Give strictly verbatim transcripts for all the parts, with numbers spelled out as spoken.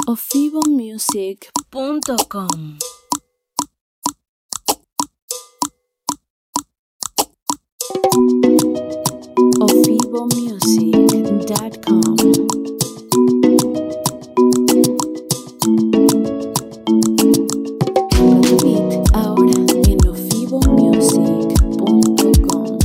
ofibo music punto com. ofibo music punto com. Ahora en ofibo music punto com.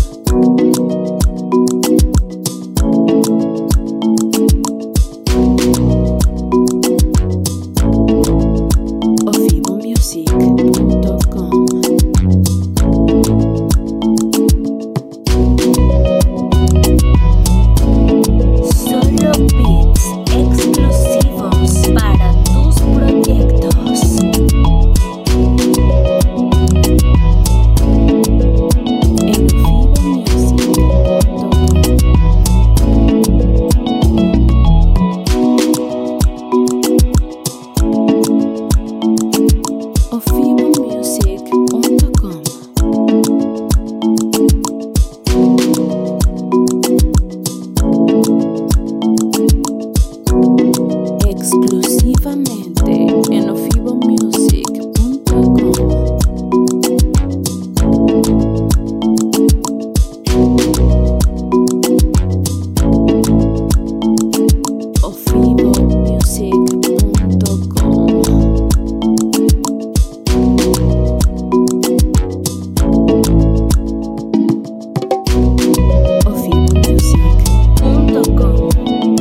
ofibo music punto com. Solo beats exclusivos para tus proyectos. En ofibo music punto com. ofibo music punto com. Exclusivamente en ofibo music punto com. ofibo music punto com. ofibo music punto com.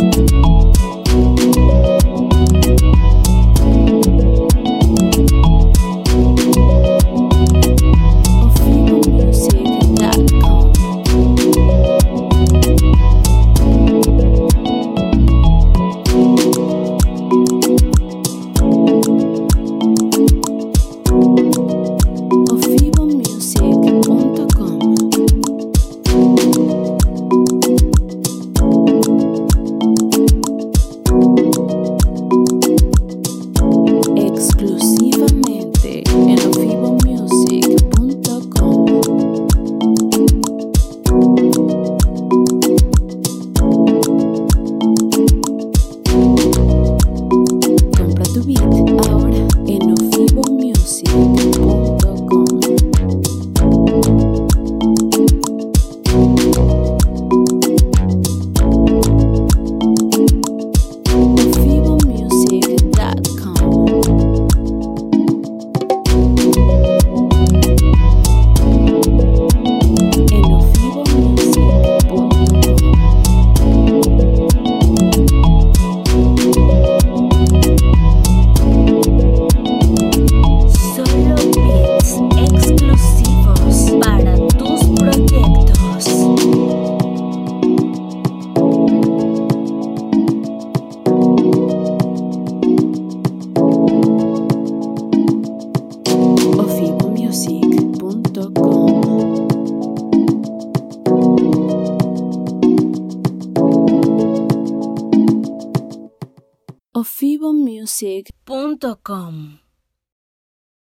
ofibo music punto com. ofibo music punto com. Exclusivamente en ofibo music punto com. Compra tu beat ahora en ofibo music punto com. ofibo music punto com. En ofibo music punto com. Solo beats exclusivos para tus proyectos. ofibo music punto com. ofibo music punto com.